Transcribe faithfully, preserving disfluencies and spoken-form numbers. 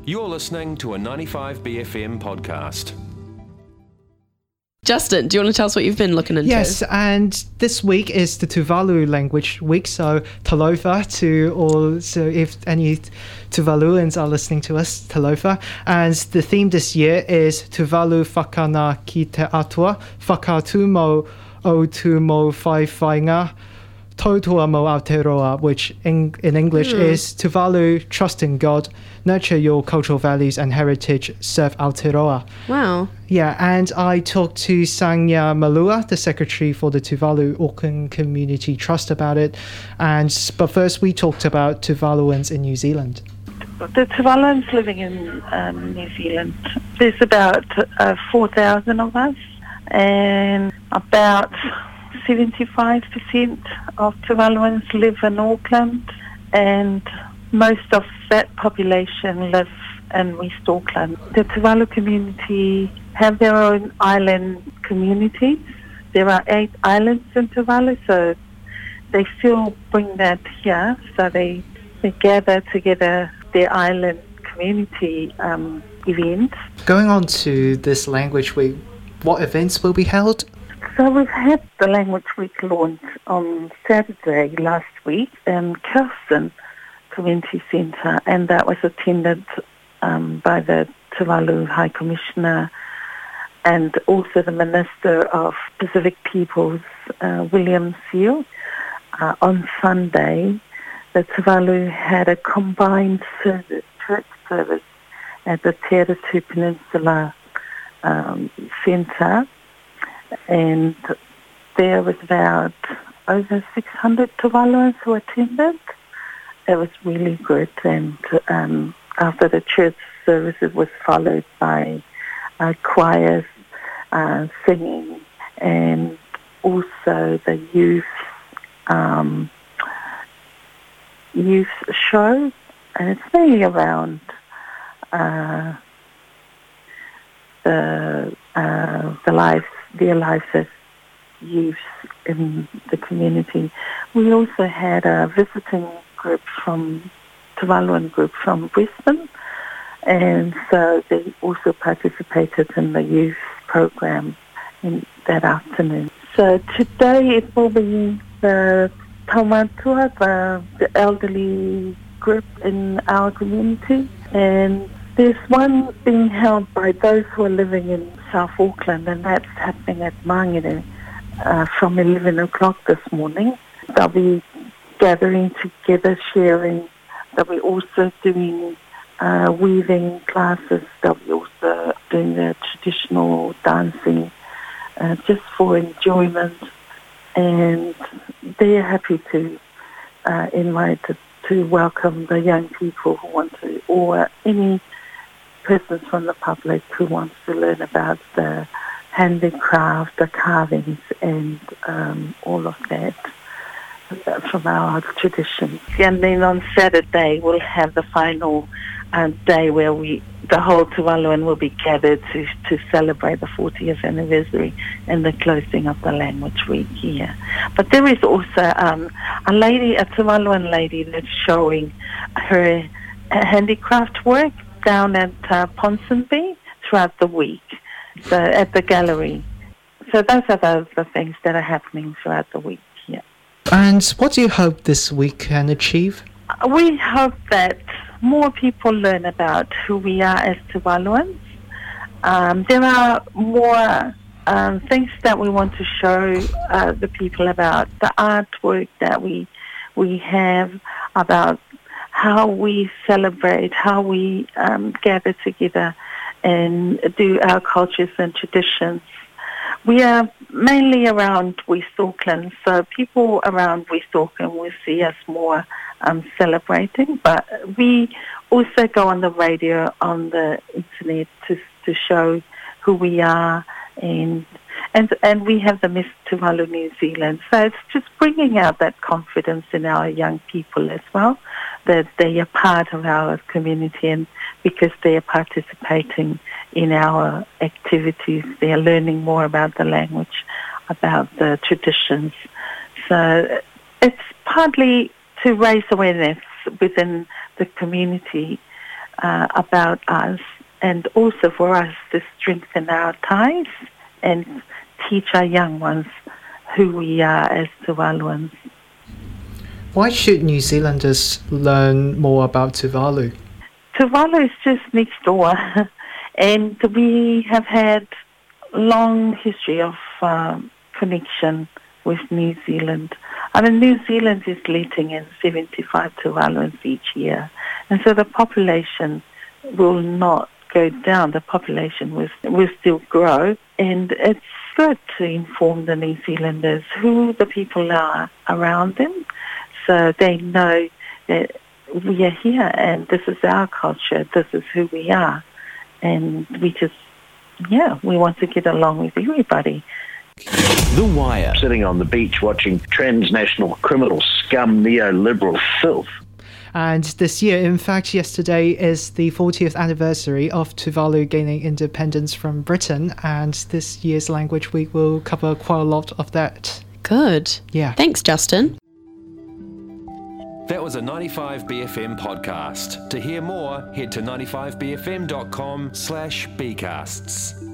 You're listening to a ninety-five B F M podcast. Justin, do you want to tell us what you've been looking into? Yes, and this week is the Tuvalu Language Week, so talofa to all, so if any Tuvaluans are listening to us, talofa. And the theme this year is Tuvalu Whakana ki te atua, whakatu mo o tu mo whai whainga, tautua mo Aotearoa, which in, in English mm. is Tuvalu, trust in God, nurture your cultural values and heritage, serve Aotearoa. Wow. Yeah, and I talked to Sanya Malua, the secretary for the Tuvalu Auckland Community Trust, about it. And but first, we talked about Tuvaluans in New Zealand. The Tuvaluans living in um, New Zealand, there's about uh, four thousand of us, and about seventy-five percent of Tuvaluans live in Auckland, and most of that population live in West Auckland. The Tuvalu community have their own island communities. There are eight islands in Tuvalu, so they still bring that here. So they, they gather together their island community um, events. Going on to this language week, what events will be held? So we've had the Language Week launch on Saturday last week in Kelson Community Centre, and that was attended um, by the Tuvalu High Commissioner and also the Minister of Pacific Peoples, uh, William Seal. Uh, on Sunday, the Tuvalu had a combined service, church service at the Te Aratū Peninsula um, Centre, and there was about over six hundred Tuvaluans who attended. It was really good, and um, after the church service, it was followed by uh, choirs uh, singing, and also the youth um, youth show, and it's mainly around uh, the uh, the lives, their lives as youth in the community. We also had a visiting group from Tuvaluan group from Brisbane, and so they also participated in the youth program in that afternoon. So today it will be the Taumatua, the, the elderly group in our community, and there's one being held by those who are living in South Auckland, and that's happening at Mangere uh, from eleven o'clock this morning. They'll be gathering together, sharing. They'll be also doing uh, weaving classes. They'll be also doing the traditional dancing uh, just for enjoyment. And they're happy to uh, invite to, to welcome the young people who want to, or any persons from the public who wants to learn about the handicraft, the carvings, and um, all of that from our tradition. And then on Saturday we'll have the final uh, day where we, the whole Tuvaluan will be gathered to, to celebrate the fortieth anniversary and the closing of the Language Week here. But there is also um, a lady, a Tuvaluan lady that's showing her handicraft work down at uh, Ponsonby throughout the week, so at the gallery. So those are the, the things that are happening throughout the week. And what do you hope this week can achieve? We hope that more people learn about who we are as Tuvaluans. Um, there are more um, things that we want to show uh, the people about, the artwork that we we have, about how we celebrate, how we um, gather together and do our cultures and traditions. We are mainly around West Auckland, so people around West Auckland will see us more um, celebrating, but we also go on the radio, on the internet to to show who we are, and and and we have the Miss Tuvalu New Zealand. So it's just bringing out that confidence in our young people as well, that they are part of our community, and because they are participating in our activities, they are learning more about the language, about the traditions. So it's partly to raise awareness within the community uh, about us, and also for us to strengthen our ties and teach our young ones who we are as Tuvaluans. Why should New Zealanders learn more about Tuvalu? Tuvalu is just next door, and we have had long history of um, connection with New Zealand. I mean, New Zealand is letting in seventy-five Tuvaluans each year, and so the population will not go down. The population will, will still grow, and it's good to inform the New Zealanders who the people are around them, so they know that we are here and this is our culture, this is who we are, and we just, yeah, we want to get along with everybody. The Wire. Sitting on the beach watching transnational criminal scum, neoliberal filth. And this year, in fact, yesterday is the fortieth anniversary of Tuvalu gaining independence from Britain, and this year's Language Week will cover quite a lot of that. Good. Yeah. Thanks, Justin. That was a ninety-five B F M podcast. To hear more, head to ninety-five b f m dot com slash bcasts.